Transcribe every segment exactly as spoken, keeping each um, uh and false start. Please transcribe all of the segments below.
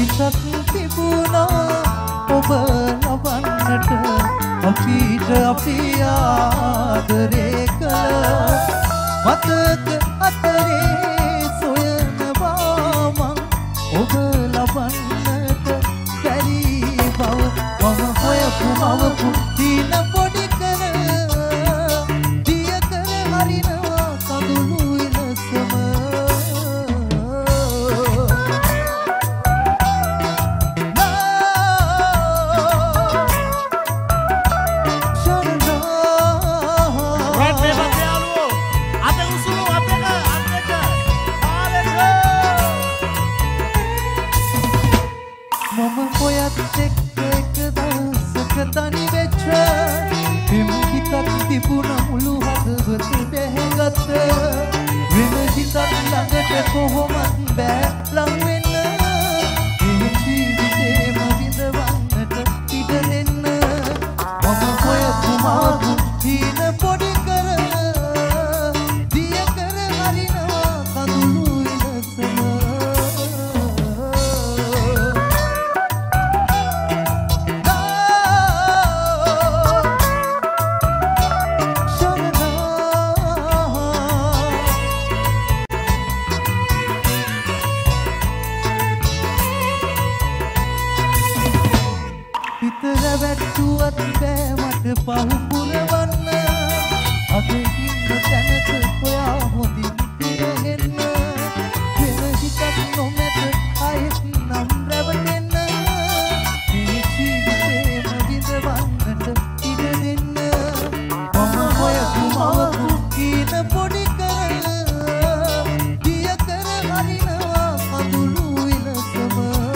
හිතක් තිබුණා ඔබ ලබන්නට අපිට අපි ආදරේ කළ මතක අතරේ සොයනවා මං ඔබ ලබන්නට බැරි බව මම හොයපු මවපු දින පොඩි කර දිය කර හරිනවා කඳුළු ඉලසම තනි වෙච්ච හිම් හිතක් තිබුණ මුළු හදවත බැහැගත්ත වෙන හිතක් ළඟට කොහොමත් බෑ ලං වෙන්න මේ ජීවිතේම විඳවන්නට ඉඩ දෙන්න මම හොයපු මාපු හීන පොඩි කර දිය කර හරිනවා කඳුළු ඉලසම වැට්ටුවත් බෑ මට පහු පුරවන්න අද ඉන්න තැනක ඔයා හොඳින් පිරහෙන්න වෙන හිතක් නොමැත අයෙත් නම් රැවටෙන්න මේ ජීවිතේම විඳවන්නට ඉඩ දෙන්න මම හොයපු මවපු කීන පොඩි කර දිය කර හරිනවා කඳුළු ඉලසම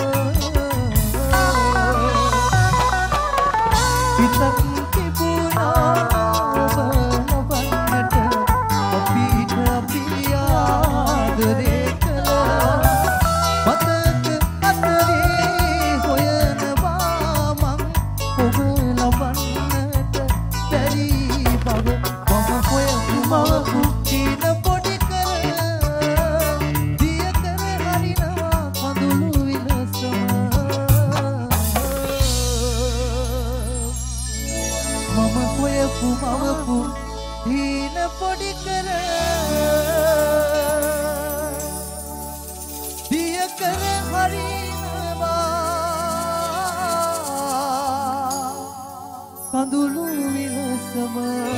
හිතක් තිබුණා ඔබ ලබන්නට අපිට අපි ආදරේ කළ මතක අතරේ හොයනවා මං ඔබ ලබන්නට බැරි බව මම හොයපු මවපු කීන පොඩි කර දිය කර හරිනවා කඳුළු ඉලසම මම හොයපු මවපු හීන පොඩි කර දිය කර හරිනවා කඳුළු විලසම